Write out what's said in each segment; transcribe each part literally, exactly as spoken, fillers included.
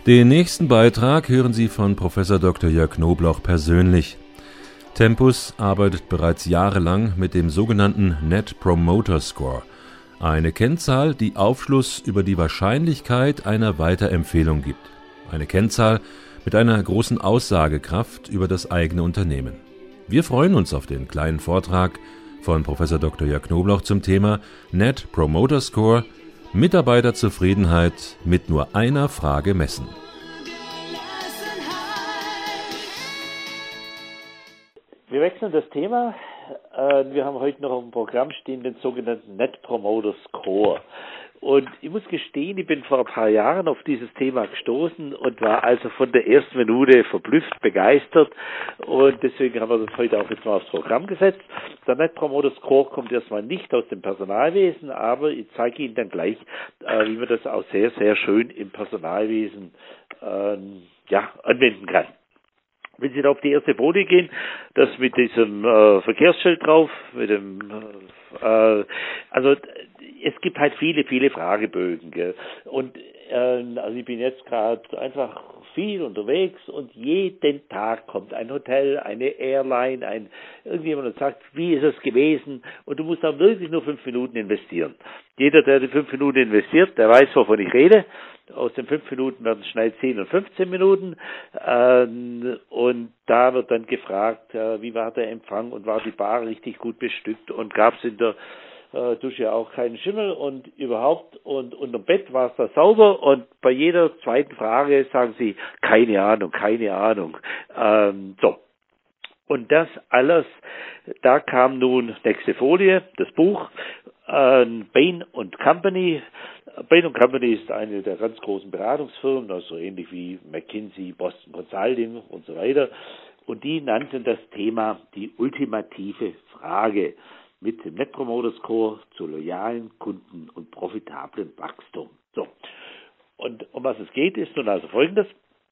Den nächsten Beitrag hören Sie von Professor Doktor Jörg Knobloch persönlich. Tempus arbeitet bereits jahrelang mit dem sogenannten Net Promoter Score, eine Kennzahl, die Aufschluss über die Wahrscheinlichkeit einer Weiterempfehlung gibt. Eine Kennzahl mit einer großen Aussagekraft über das eigene Unternehmen. Wir freuen uns auf den kleinen Vortrag von Professor Doktor Jörg Knobloch zum Thema Net Promoter Score, Mitarbeiterzufriedenheit mit nur einer Frage messen. Wir wechseln das Thema. Wir haben heute noch auf dem Programm stehen den sogenannten Net Promoter Score. Und ich muss gestehen, ich bin vor ein paar Jahren auf dieses Thema gestoßen und war also von der ersten Minute verblüfft, begeistert. Und deswegen haben wir das heute auch jetzt mal aufs Programm gesetzt. Der Net Promoter Score kommt erstmal nicht aus dem Personalwesen, aber ich zeige Ihnen dann gleich, äh, wie man das auch sehr, sehr schön im Personalwesen äh, ja, anwenden kann. Wenn Sie da auf die erste Folie gehen, das mit diesem äh, Verkehrsschild drauf, mit dem, äh, also es gibt halt viele, viele Fragebögen, gell? Und äh, also ich bin jetzt gerade einfach viel unterwegs und jeden Tag kommt ein Hotel, eine Airline, ein irgendjemand und sagt, wie ist es gewesen? Und du musst da wirklich nur fünf Minuten investieren. Jeder, der die fünf Minuten investiert, der weiß, wovon ich rede. Aus den fünf Minuten werden schnell zehn und fünfzehn Minuten. Ähm, und da wird dann gefragt, äh, wie war der Empfang und war die Bar richtig gut bestückt und gab es in der äh, Dusche auch keinen Schimmel und überhaupt und unterm Bett war es da sauber und bei jeder zweiten Frage sagen sie, keine Ahnung, keine Ahnung. Ähm, so. Und das alles, da kam nun, nächste Folie, das Buch, äh, Bain und Company. Bain und Company ist eine der ganz großen Beratungsfirmen, also ähnlich wie McKinsey, Boston Consulting und so weiter. Und die nannten das Thema die ultimative Frage mit dem Net Promoter Score zu loyalen Kunden und profitablem Wachstum. So. Und um was es geht, ist nun also Folgendes.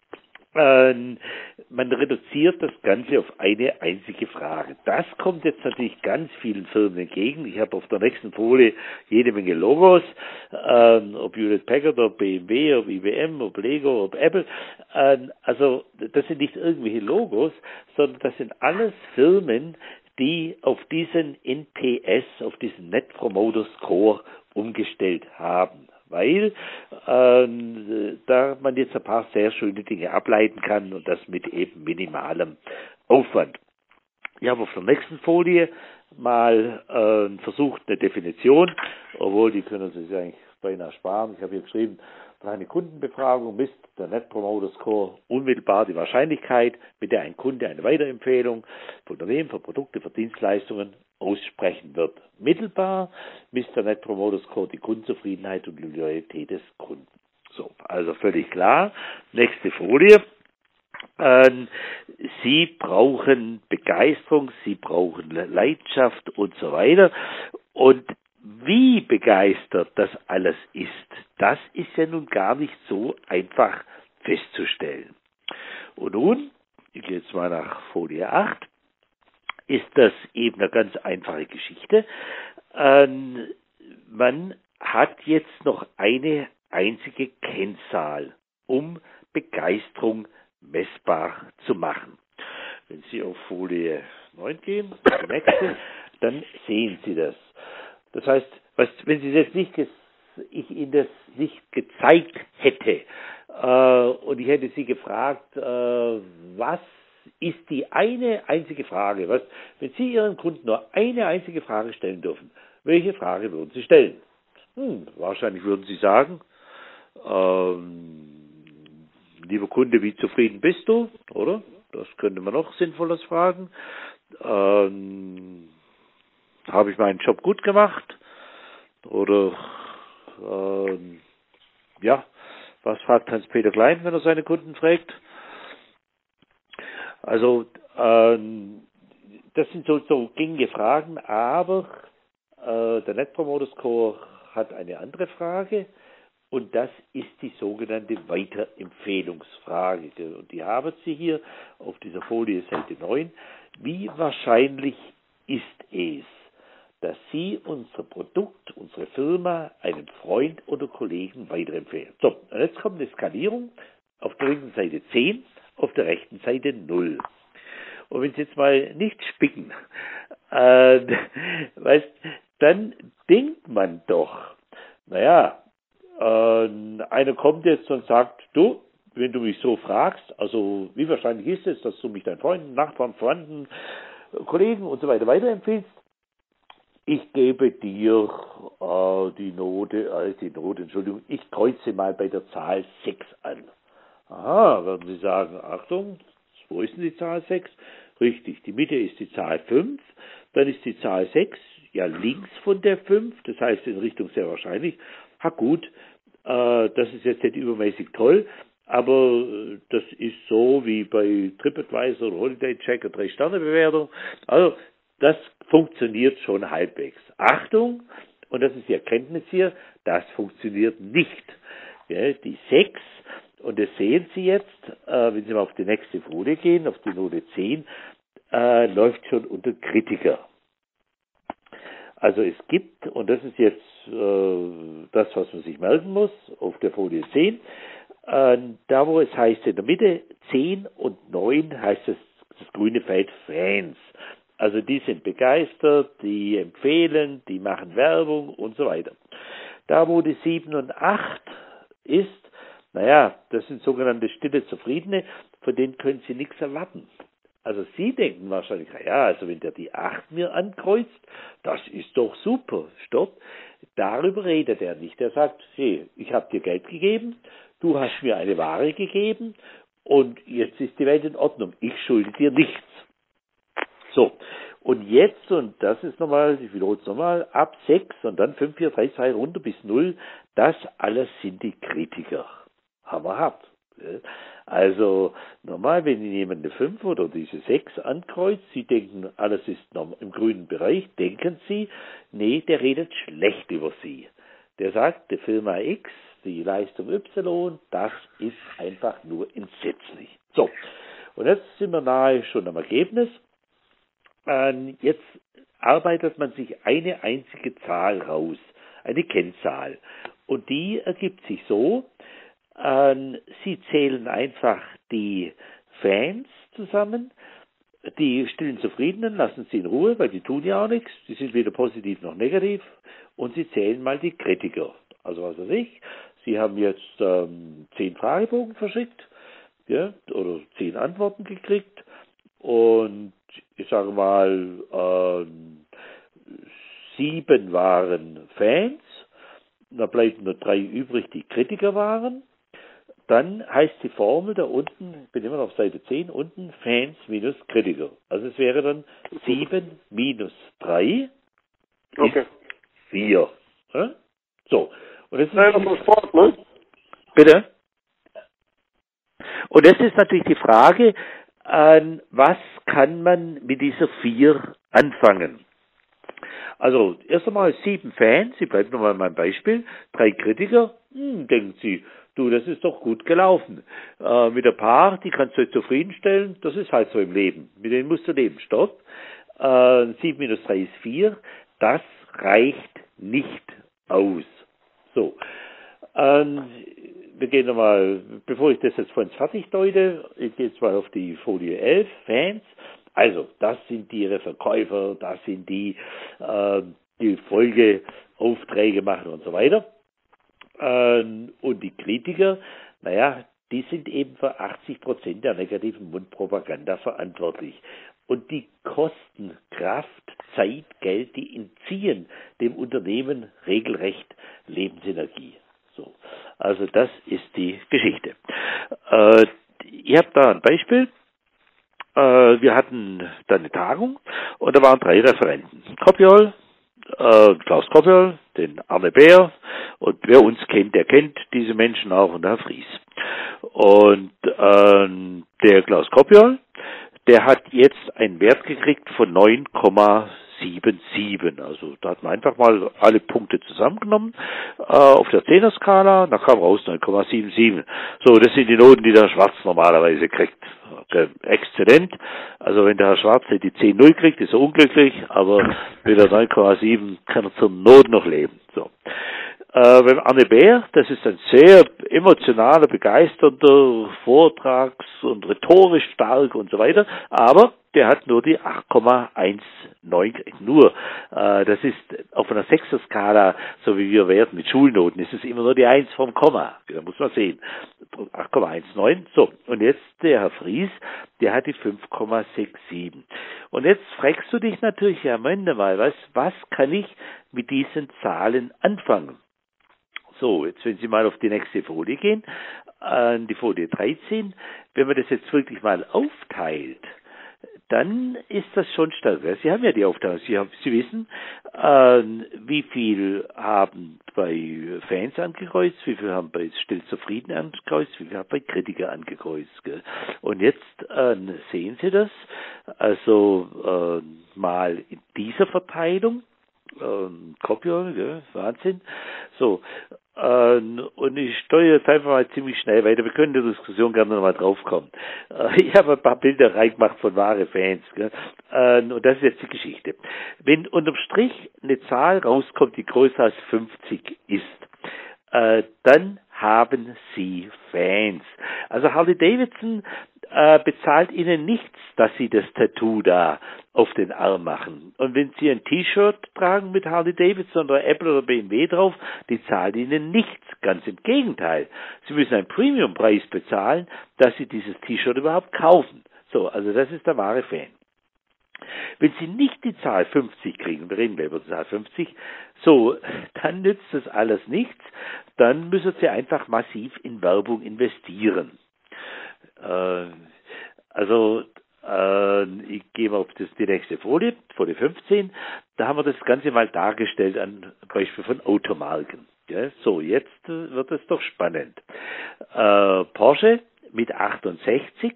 Ähm, man reduziert das Ganze auf eine einzige Frage. Das kommt jetzt natürlich ganz vielen Firmen entgegen. Ich habe auf der nächsten Folie jede Menge Logos, ähm, ob Hewlett Packard, ob B M W, ob I B M, ob Lego, ob Apple. Ähm, also das sind nicht irgendwelche Logos, sondern das sind alles Firmen, die auf diesen N P S, auf diesen Net Promoter Score umgestellt haben. Weil ähm, da man jetzt ein paar sehr schöne Dinge ableiten kann und das mit eben minimalem Aufwand. Ich habe auf der nächsten Folie mal äh, versucht, eine Definition, obwohl die können Sie sich eigentlich beinahe sparen. Ich habe hier geschrieben, für eine Kundenbefragung misst der Net Promoter Score unmittelbar die Wahrscheinlichkeit, mit der ein Kunde eine Weiterempfehlung für Unternehmen, für Produkte, für Dienstleistungen aussprechen wird. Mittelbar misst der Net Promoter Score die Kundenzufriedenheit und die Loyalität des Kunden. So, also völlig klar. Nächste Folie. Ähm, Sie brauchen Begeisterung, Sie brauchen Leidenschaft und so weiter. Und wie begeistert das alles ist, das ist ja nun gar nicht so einfach festzustellen. Und nun, ich gehe jetzt mal nach Folie acht, ist das eben eine ganz einfache Geschichte. Ähm, man hat jetzt noch eine einzige Kennzahl, um Begeisterung messbar zu machen. Wenn Sie auf Folie neun gehen, die nächste, dann sehen Sie das. Das heißt, was, wenn Sie das nicht, ich Ihnen das nicht gezeigt hätte äh, und ich hätte Sie gefragt, äh, was ist die eine einzige Frage, was, wenn Sie Ihren Kunden nur eine einzige Frage stellen dürfen, welche Frage würden Sie stellen? Hm, wahrscheinlich würden Sie sagen, ähm, lieber Kunde, wie zufrieden bist du? Oder? Das könnte man noch Sinnvolles fragen. Ähm, habe ich meinen Job gut gemacht? Oder ähm, ja, was fragt Hans-Peter Klein, wenn er seine Kunden fragt? Also ähm, das sind so, so gängige Fragen, aber äh, der Net Promoter Score hat eine andere Frage. Und das ist die sogenannte Weiterempfehlungsfrage. Und die haben Sie hier auf dieser Folie Seite neun. Wie wahrscheinlich ist es, dass Sie unser Produkt, unsere Firma einem Freund oder Kollegen weiterempfehlen? So, und jetzt kommt eine Skalierung. auf der linken Seite zehn, auf der rechten Seite null. Und wenn Sie jetzt mal nicht spicken, äh, weißt, dann denkt man doch, naja, äh, einer kommt jetzt und sagt, du, wenn du mich so fragst, also wie wahrscheinlich ist es, dass du mich deinen Freunden, Nachbarn, Verwandten, Kollegen und so weiter weiterempfiehlst? Ich gebe dir äh, die Note, äh, die Note, Entschuldigung, ich kreuze mal bei der Zahl sechs an. Aha, werden Sie sagen, Achtung, wo ist denn die Zahl sechs? Richtig, die Mitte ist die Zahl fünf, dann ist die Zahl sechs, ja links von der fünf, das heißt in Richtung sehr wahrscheinlich. Ha gut, äh, das ist jetzt nicht übermäßig toll, aber das ist so wie bei TripAdvisor oder Holiday Checker, drei Sterne Bewertung. Also das funktioniert schon halbwegs. Achtung, und das ist die Erkenntnis hier, das funktioniert nicht. Ja, die sechs, und das sehen Sie jetzt, äh, wenn Sie mal auf die nächste Folie gehen, auf die Note zehn, äh, läuft schon unter Kritiker. Also es gibt, und das ist jetzt äh, das, was man sich merken muss, auf der Folie zehn, äh, da wo es heißt in der Mitte zehn und neun, heißt es das grüne Feld Fans. Also die sind begeistert, die empfehlen, die machen Werbung und so weiter. Da wo die sieben und acht ist, naja, das sind sogenannte stille Zufriedene, von denen können Sie nichts erwarten. Also Sie denken wahrscheinlich, ja, also wenn der die acht mir ankreuzt, das ist doch super. Stopp, darüber redet er nicht. Er sagt, hey, ich habe dir Geld gegeben, du hast mir eine Ware gegeben und jetzt ist die Welt in Ordnung. Ich schulde dir nichts. So, und jetzt, und das ist nochmal, ich wiederhole es nochmal, ab sechs und dann fünf, vier, drei, zwei runter bis null, das alles sind die Kritiker. Hammerhart. Also normal, wenn jemand eine fünf oder diese sechs ankreuzt, Sie denken, alles ist im grünen Bereich, denken Sie, nee, der redet schlecht über Sie. Der sagt, die Firma X, die Leistung Y, das ist einfach nur entsetzlich. So, und jetzt sind wir nahe schon am Ergebnis. Jetzt arbeitet man sich eine einzige Zahl raus, eine Kennzahl. Und die ergibt sich so, Sie zählen einfach die Fans zusammen, die stillen Zufriedenen lassen Sie in Ruhe, weil die tun ja auch nichts, die sind weder positiv noch negativ, und Sie zählen mal die Kritiker. Also was weiß ich, Sie haben jetzt ähm, zehn Fragebogen verschickt, ja, oder zehn Antworten gekriegt, und ich sage mal, äh, sieben waren Fans, da bleiben nur drei übrig, die Kritiker waren. Dann heißt die Formel da unten, ich bin immer noch auf Seite zehn, unten Fans minus Kritiker. Also es wäre dann sieben minus drei okay. ist vier. Ja? So. Und das ist Nein, das ist Sport, ne? Bitte? Und das ist natürlich die Frage, an was kann man mit dieser vier anfangen? Also, erst einmal sieben Fans, ich bleibe nochmal in meinem Beispiel, drei Kritiker, hm, denken Sie, du, das ist doch gut gelaufen. Äh, mit ein paar, die kannst du jetzt zufriedenstellen, das ist halt so im Leben. Mit denen musst du leben, stopp. Äh, sieben minus drei ist vier, das reicht nicht aus. So, ähm, wir gehen nochmal, bevor ich das jetzt voll fertig deute, ich gehe jetzt mal auf die Folie elf, Fans. Also, das sind die ihre Verkäufer, das sind die, äh, die Folgeaufträge machen und so weiter. Ähm, und die Kritiker, naja, die sind eben für achtzig Prozent der negativen Mundpropaganda verantwortlich. Und die kosten Kraft, Zeit, Geld, die entziehen dem Unternehmen regelrecht Lebensenergie. So, also das ist die Geschichte. Äh, ich habe da ein Beispiel. Äh, wir hatten da eine Tagung und da waren drei Referenten. Kopjol, äh, Klaus Kopjol, den Arne Bär, und wer uns kennt, der kennt diese Menschen auch, und der Herr Fries. Und äh, der Klaus Kopjol, der hat jetzt einen Wert gekriegt von neun Komma siebenundsiebzig. Also da hat man einfach mal alle Punkte zusammengenommen äh, auf der Zehner-Skala, da kam raus neun Komma siebenundsiebzig. So, das sind die Noten, die der Schwarz normalerweise kriegt. Okay, exzellent. Also wenn der Herr Schwarz die zehn null kriegt, ist er unglücklich, aber mit der neun Komma sieben kann er zur Not noch leben. So. Äh, beim Arne Bär, das ist ein sehr emotionaler, begeisternder, vortrags- und rhetorisch stark und so weiter, aber der hat nur die acht Komma neunzehn, nur. Äh, das ist auf einer Sechser-Skala, so wie wir werten mit Schulnoten, ist es immer nur die eins vom Komma. Da muss man sehen. acht Komma neunzehn. So, und jetzt der Herr Fries, der hat die fünf Komma siebenundsechzig. Und jetzt fragst du dich natürlich, ja, Moment mal, was, was kann ich mit diesen Zahlen anfangen? So, jetzt wenn Sie mal auf die nächste Folie gehen, an die Folie dreizehn, wenn man das jetzt wirklich mal aufteilt, dann ist das schon stark. Sie haben ja die Aufteilung. Sie, haben, Sie wissen, äh, wie viel haben bei Fans angekreuzt, wie viel haben bei Still Zufrieden angekreuzt, wie viel haben bei Kritiker angekreuzt. Gell? Und jetzt äh, sehen Sie das, also äh, mal in dieser Verteilung, ähm, Kopier, gell? Wahnsinn. So, ähm, und ich steuere jetzt einfach mal ziemlich schnell weiter. Wir können in der Diskussion gerne nochmal draufkommen. Äh, ich habe ein paar Bilder reingemacht von wahre Fans. Gell? Äh, und das ist jetzt die Geschichte. Wenn unterm Strich eine Zahl rauskommt, die größer als fünfzig ist, äh, dann haben Sie Fans. Also Harley Davidson äh, bezahlt Ihnen nichts, dass Sie das Tattoo da auf den Arm machen. Und wenn Sie ein T-Shirt tragen mit Harley Davidson oder Apple oder B M W drauf, die zahlen Ihnen nichts. Ganz im Gegenteil. Sie müssen einen Premiumpreis bezahlen, dass Sie dieses T-Shirt überhaupt kaufen. So, also das ist der wahre Fan. Wenn Sie nicht die Zahl fünfzig kriegen, wir reden gleich über die Zahl fünfzig, so, dann nützt das alles nichts, dann müssen Sie einfach massiv in Werbung investieren. Äh, also, äh, ich gehe mal auf das, die nächste Folie, Folie fünfzehn, da haben wir das Ganze mal dargestellt an Beispiel von Automarken. Ja, so, jetzt äh, wird es doch spannend. Äh, Porsche mit achtundsechzig,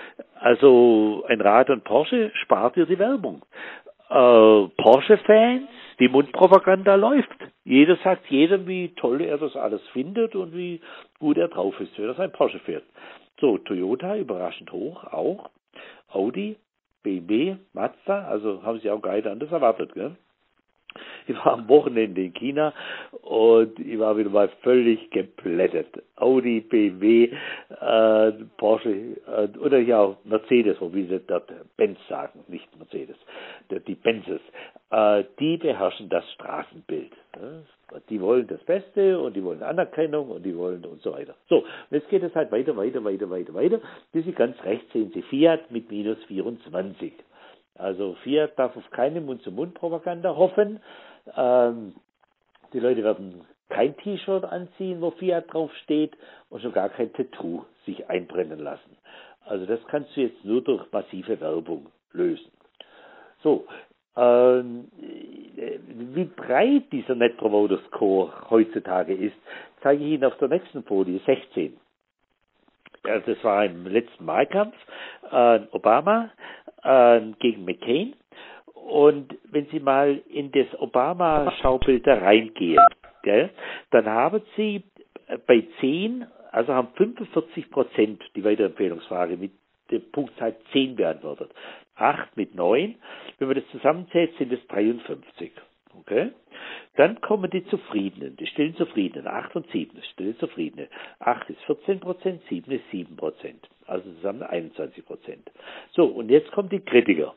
also ein Rad und Porsche spart dir die Werbung. Äh, Porsche-Fans, die Mundpropaganda läuft. Jeder sagt jedem, wie toll er das alles findet und wie gut er drauf ist, wenn er sein Porsche fährt. So, Toyota überraschend hoch, auch. Audi, B M W, Mazda, also haben sie auch gar nicht anders erwartet, gell? Ich war am Wochenende in China und ich war wieder mal völlig geplättet. Audi, B M W, äh, Porsche äh, oder ja auch Mercedes, wo wie sie dort Benz sagen, nicht Mercedes, die Benzes, äh, die beherrschen das Straßenbild. Ne? Die wollen das Beste und die wollen Anerkennung und die wollen und so weiter. So, und jetzt geht es halt weiter, weiter, weiter, weiter, weiter. Bis Sie ganz rechts sehen Sie Fiat mit minus vierundzwanzig. Also Fiat darf auf keine Mund-zu-Mund-Propaganda hoffen. Ähm, die Leute werden kein T-Shirt anziehen, wo Fiat draufsteht und schon gar kein Tattoo sich einbrennen lassen. Also das kannst du jetzt nur durch massive Werbung lösen. So, ähm, wie breit dieser Net Promoter Score heutzutage ist, zeige ich Ihnen auf der nächsten Folie, sechzehn. Also das war im letzten Wahlkampf, äh, Obama äh, gegen McCain. Und wenn Sie mal in das Obama-Schaubild da reingehen, gell, dann haben Sie bei zehn, also haben fünfundvierzig Prozent die Weiterempfehlungsfrage mit der Punktzahl zehn beantwortet. acht mit neun, wenn man das zusammenzählt, sind es dreiundfünfzig. Okay? Dann kommen die Zufriedenen, die stillen Zufriedenen, acht und sieben, die stillen Zufriedene. acht ist vierzehn Prozent, sieben ist sieben Prozent. Also zusammen einundzwanzig Prozent. So, und jetzt kommen die Kritiker.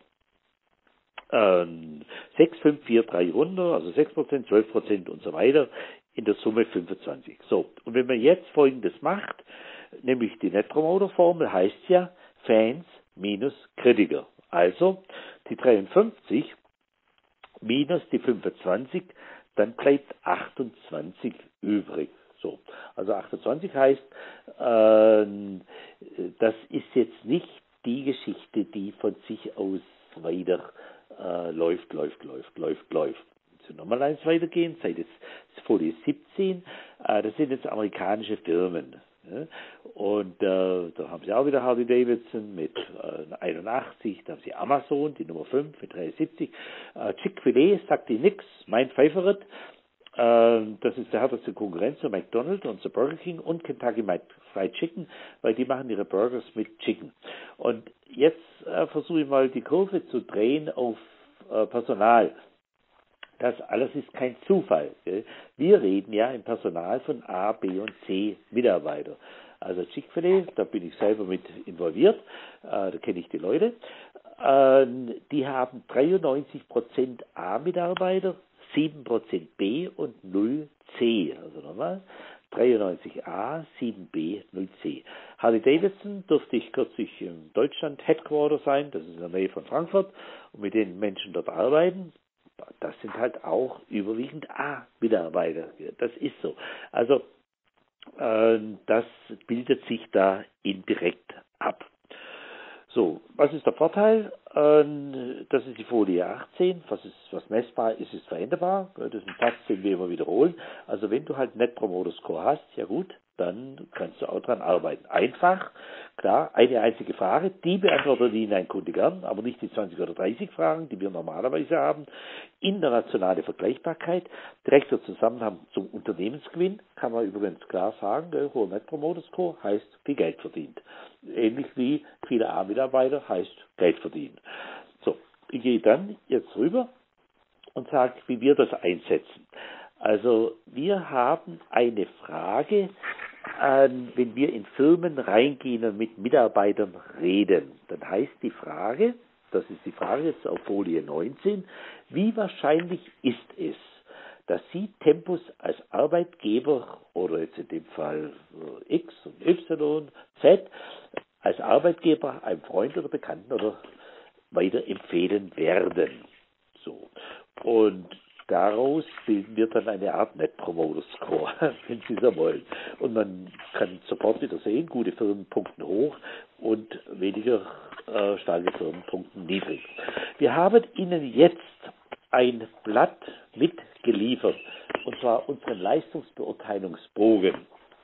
Ähm, sechs, fünf, vier, drei runter, also sechs Prozent, zwölf Prozent und so weiter, in der Summe fünfundzwanzig. So, und wenn man jetzt Folgendes macht, nämlich die Net Promoter Formel heißt ja Fans minus Kritiker. Also die dreiundfünfzig minus die fünfundzwanzig, dann bleibt achtundzwanzig übrig. So, also achtundzwanzig heißt, äh, das ist jetzt nicht die Geschichte, die von sich aus weiter äh, läuft, läuft, läuft, läuft, läuft. So, nochmal eins weitergehen, seit jetzt Folie siebzehn, äh, das sind jetzt amerikanische Firmen. Ja? Und äh, da haben sie auch wieder Harley Davidson mit äh, einundachtzig, da haben sie Amazon, die Nummer fünf mit dreiundsiebzig, äh, Chick-fil-A sagt die nix, mein Favorite, äh, das ist der härteste Konkurrenz zu McDonald's und zu Burger King und Kentucky Fried Chicken, weil die machen ihre Burgers mit Chicken. Und jetzt äh, versuche ich mal die Kurve zu drehen auf äh, Personal. Das alles ist kein Zufall. Gell? Wir reden ja im Personal von A, B und C Mitarbeiter. Also Chick-fil-A, da bin ich selber mit involviert, äh, da kenne ich die Leute. Äh, die haben dreiundneunzig Prozent A-Mitarbeiter, sieben Prozent B und null C. Also nochmal, dreiundneunzig A, sieben B, null C. Harley Davidson durfte ich kürzlich in Deutschland Headquarter sein, das ist in der Nähe von Frankfurt, und mit den Menschen dort arbeiten. Das sind halt auch überwiegend A-Mitarbeiter. Das ist so. Also äh, das bildet sich da indirekt ab. So, was ist der Vorteil? Ähm, das ist die Folie achtzehn. Was ist, was messbar ist, ist veränderbar. Das ist ein Satz, den wir immer wiederholen. Also wenn du halt Net Promoter Score hast, ja gut, dann kannst du auch dran arbeiten. Einfach, klar, eine einzige Frage, die beantwortet Ihnen ein Kunde gern, aber nicht die zwanzig oder dreißig Fragen, die wir normalerweise haben. Internationale Vergleichbarkeit, direkter Zusammenhang zum Unternehmensgewinn, kann man übrigens klar sagen, hoher Net Promoter Score heißt viel Geld verdient. Ähnlich wie viele A-Mitarbeiter heißt Geld verdienen. So, ich gehe dann jetzt rüber und sage, wie wir das einsetzen. Also wir haben eine Frage, äh, wenn wir in Firmen reingehen und mit Mitarbeitern reden. Dann heißt die Frage, das ist die Frage jetzt auf Folie neunzehn, wie wahrscheinlich ist es, dass Sie Tempus als Arbeitgeber oder jetzt in dem Fall X und Y, Z, als Arbeitgeber einem Freund oder Bekannten oder weiterempfehlen werden. So. Und daraus bilden wir dann eine Art Net Promoter Score, wenn Sie so wollen. Und man kann sofort wieder sehen, gute Firmen punkten hoch und weniger äh, starke Firmen punkten niedrig. Wir haben Ihnen jetzt ein Blatt mitgeliefert, und zwar unseren Leistungsbeurteilungsbogen.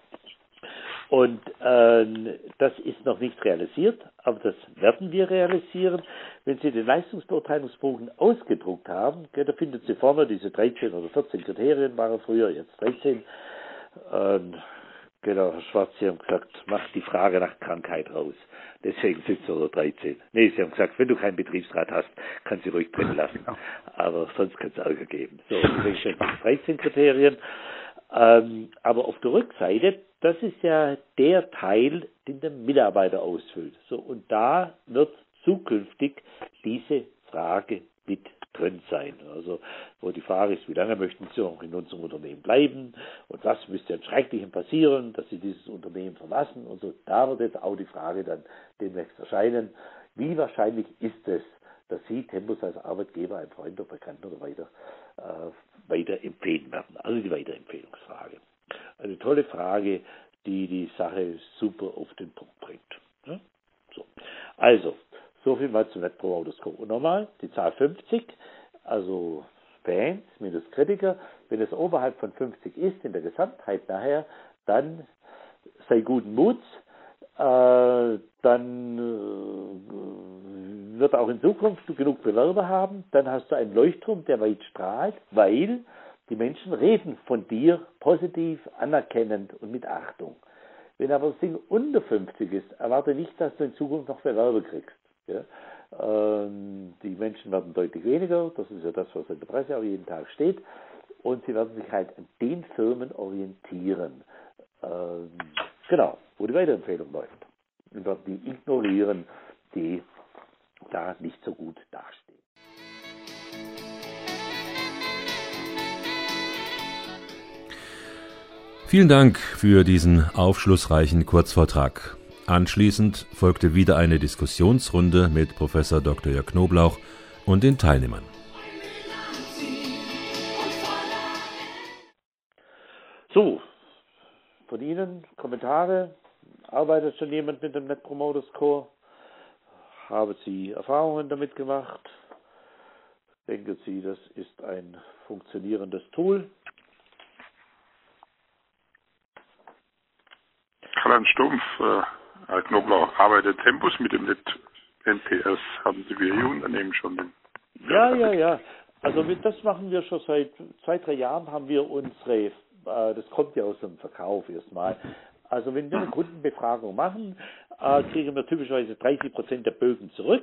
Und äh, das ist noch nicht realisiert, aber das werden wir realisieren. Wenn Sie den Leistungsbeurteilungsbogen ausgedruckt haben, gell, da finden Sie vorne diese dreizehn oder vierzehn Kriterien, waren früher, jetzt dreizehn. Äh, genau, Herr Schwarz, Sie haben gesagt, mach die Frage nach Krankheit raus. Deswegen sind es nur dreizehn. Nee, Sie haben gesagt, wenn du keinen Betriebsrat hast, kannst du ruhig drin lassen. Aber sonst kann es Ärger geben. So, deswegen sind es dreizehn Kriterien. Ähm, aber auf der Rückseite, das ist ja der Teil, den der Mitarbeiter ausfüllt. So, und da wird zukünftig diese Frage mit drin sein. Also, wo die Frage ist, wie lange möchten Sie noch in unserem Unternehmen bleiben und was müsste an Schrecklichem passieren, dass Sie dieses Unternehmen verlassen und so. Da wird jetzt auch die Frage dann demnächst erscheinen, wie wahrscheinlich ist es, dass Sie Tempus als Arbeitgeber einem Freund oder Bekannten oder weiter, äh, weiterempfehlen werden. Also die Weiterempfehlungsfrage. Eine tolle Frage, die die Sache super auf den Punkt bringt. Ja? So. Also, so viel mal zum Net Promoter Score. Und nochmal, die Zahl fünfzig, also Fans minus Kritiker, wenn es oberhalb von fünfzig ist in der Gesamtheit nachher, dann sei guten Muts, äh, dann äh, wird auch in Zukunft du genug Bewerber haben, dann hast du einen Leuchtturm, der weit strahlt, weil die Menschen reden von dir positiv, anerkennend und mit Achtung. Wenn aber das Ding unter fünfzig ist, erwarte nicht, dass du in Zukunft noch Bewerber kriegst. Ja? Ähm, die Menschen werden deutlich weniger, das ist ja das, was in der Presse auch jeden Tag steht, und sie werden sich halt an den Firmen orientieren, ähm, genau, wo die Weiterempfehlung läuft. Und werden die ignorieren, die da nicht so gut dastehen. Vielen Dank für diesen aufschlussreichen Kurzvortrag. Anschließend folgte wieder eine Diskussionsrunde mit Professor Doktor Jörg Knoblauch und den Teilnehmern. So, von Ihnen Kommentare. Arbeitet schon jemand mit dem Net Promoter Score? Haben Sie Erfahrungen damit gemacht? Denken Sie, das ist ein funktionierendes Tool? Karl-Heinz Stumpf, äh, Herr Knoblauch, arbeitet Tempus mit dem Net N P S. Haben Sie für Ihr Unternehmen schon den? Ja, ja, ja. Also das machen wir schon seit zwei, drei Jahren, haben wir unsere, äh, das kommt ja aus dem Verkauf erstmal. Also wenn wir eine Kundenbefragung machen, äh, kriegen wir typischerweise dreißig Prozent der Bögen zurück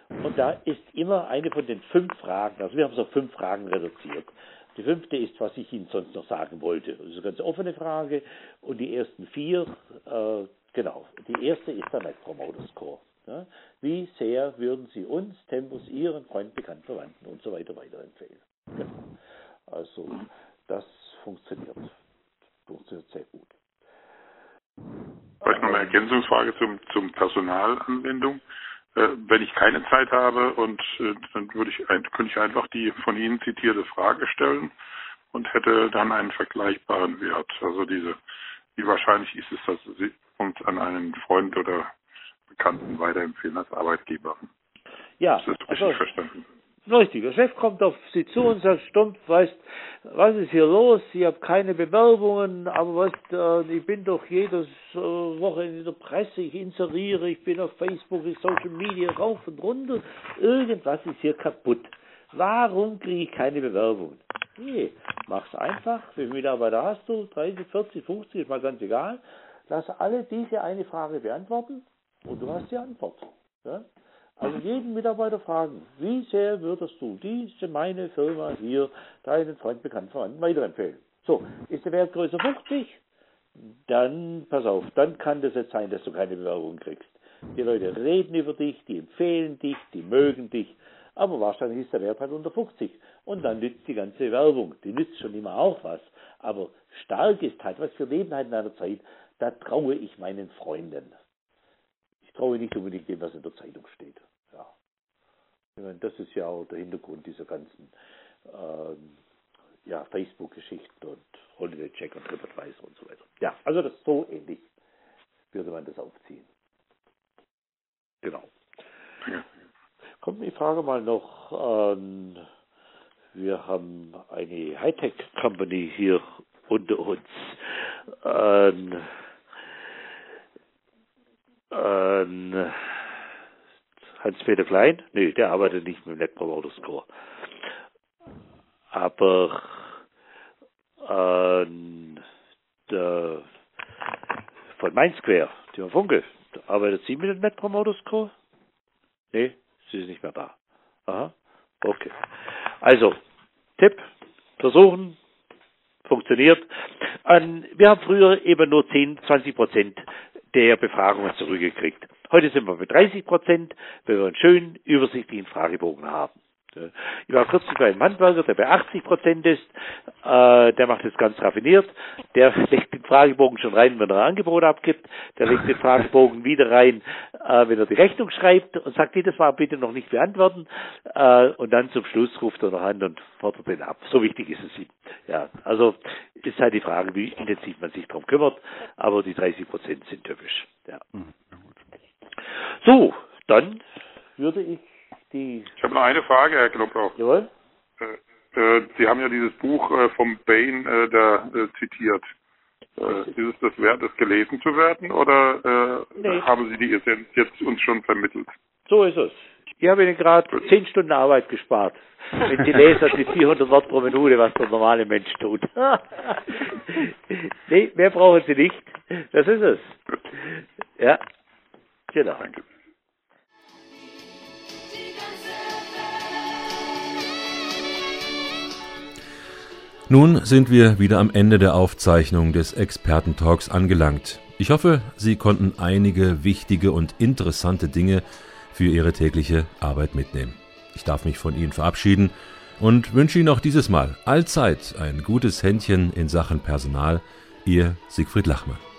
Und da ist immer eine von den fünf Fragen, also wir haben es auf fünf Fragen reduziert. Die fünfte ist, was ich Ihnen sonst noch sagen wollte. Das ist eine ganz offene Frage. Und die ersten vier, äh, genau, die erste ist der Net Promoter Score. Ja? Wie sehr würden Sie uns, Tempus, Ihren Freunden, Bekannten, Verwandten und so weiter weiterempfehlen? Genau. Also das funktioniert. Funktioniert sehr gut. Vielleicht noch eine Ergänzungsfrage zum, zum Personalanwendung. Äh, wenn ich keine Zeit habe, und äh, dann würde ich, könnte ich einfach die von Ihnen zitierte Frage stellen und hätte dann einen vergleichbaren Wert. Also diese, wie wahrscheinlich ist es, dass Sie uns an einen Freund oder Bekannten weiterempfehlen als Arbeitgeber? Ja, das ist richtig also, verstanden. Richtig, der Chef kommt auf Sie zu und sagt stumpf, weißt, was ist hier los? Ich habe keine Bewerbungen, aber weißt, äh, ich bin doch jedes äh, Woche in der Presse, ich inseriere, ich bin auf Facebook, ich Social Media rauf und runter. Irgendwas ist hier kaputt. Warum kriege ich keine Bewerbungen? Nee, mach's einfach. Wie viele Mitarbeiter hast du? dreißig, vierzig, fünfzig, ist mal ganz egal. Lass alle diese eine Frage beantworten und du hast die Antwort. Ja? Also jeden Mitarbeiter fragen, wie sehr würdest du diese, meine Firma hier, deinen Freund, Bekannten, Verwandten weiterempfehlen? So, ist der Wert größer fünfzig? Dann, pass auf, dann kann das jetzt sein, dass du keine Bewerbung kriegst. Die Leute reden über dich, die empfehlen dich, die mögen dich, aber wahrscheinlich ist der Wert halt unter fünfzig. Und dann nützt die ganze Werbung, die nützt schon immer auch was. Aber stark ist halt, was wir leben halt in einer Zeit, da traue ich meinen Freunden. Ich traue nicht unbedingt dem, was in der Zeitung steht. Ja. Ich meine, das ist ja auch der Hintergrund dieser ganzen ähm, ja, Facebook-Geschichten und Holiday Check und TripAdvisor und so weiter. Ja, also das ist so ähnlich, würde man das aufziehen. Genau. Ja. Kommt die Frage mal noch, ähm, wir haben eine Hightech-Company hier unter uns. Ähm, ähm, Hans-Peter Klein? Nee, der arbeitet nicht mit dem Net Promoter Score. Aber ähm, der, von Mainsquare, Timo Funke, arbeitet sie mit dem Net Promoter Score? Nee, sie ist nicht mehr da. Aha, okay. Also, Tipp, versuchen, funktioniert. Und wir haben früher eben nur zehn, zwanzig Prozent der Befragungen zurückgekriegt. Heute sind wir bei dreißig Prozent, weil wir einen schönen, übersichtlichen Fragebogen haben. Ich war kürzlich bei einem Handwerker, der bei achtzig Prozent ist, äh, der macht das ganz raffiniert, der legt den Fragebogen schon rein, wenn er ein Angebot abgibt, der legt den Fragebogen wieder rein, äh, wenn er die Rechnung schreibt und sagt, das war bitte noch nicht beantworten, äh, und dann zum Schluss ruft er noch an und fordert den ab. So wichtig ist es ihm. Ja, also ist halt die Frage, wie intensiv man sich darum kümmert, aber die dreißig Prozent sind typisch. Ja. So, dann würde ich die... Ich habe noch eine Frage, Herr Knoblauch. Jawohl. Äh, äh, Sie haben ja dieses Buch äh, vom Bain äh, da äh, zitiert. Äh, ist es das wert, das gelesen zu werden, oder äh, nee. haben Sie die Essenz jetzt uns schon vermittelt? So ist es. Ich habe Ihnen gerade zehn Stunden Arbeit gespart. Wenn Sie lesen, mit vierhundert Wort pro Minute, was der normale Mensch tut. Nee, mehr brauchen Sie nicht. Das ist es. Ja, genau. Danke. Nun sind wir wieder am Ende der Aufzeichnung des Experten-Talks angelangt. Ich hoffe, Sie konnten einige wichtige und interessante Dinge für Ihre tägliche Arbeit mitnehmen. Ich darf mich von Ihnen verabschieden und wünsche Ihnen auch dieses Mal allzeit ein gutes Händchen in Sachen Personal. Ihr Siegfried Lachmann.